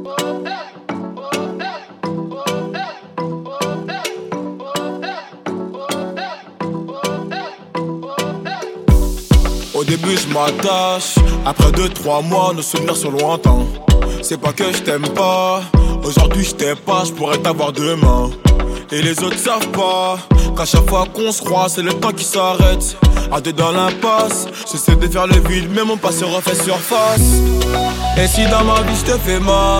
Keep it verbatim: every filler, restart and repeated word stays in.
Au début je m'attache, après deux trois mois nos souvenirs sont lointains. C'est pas que je t'aime pas, aujourd'hui je t'aime pas, je pourrais t'avoir demain. Et les autres savent pas qu'à chaque fois qu'on se croise c'est le temps qui s'arrête. À deux dans l'impasse, j'essaie de faire le vide mais mon passé refait surface. Et si dans ma vie je te fais mal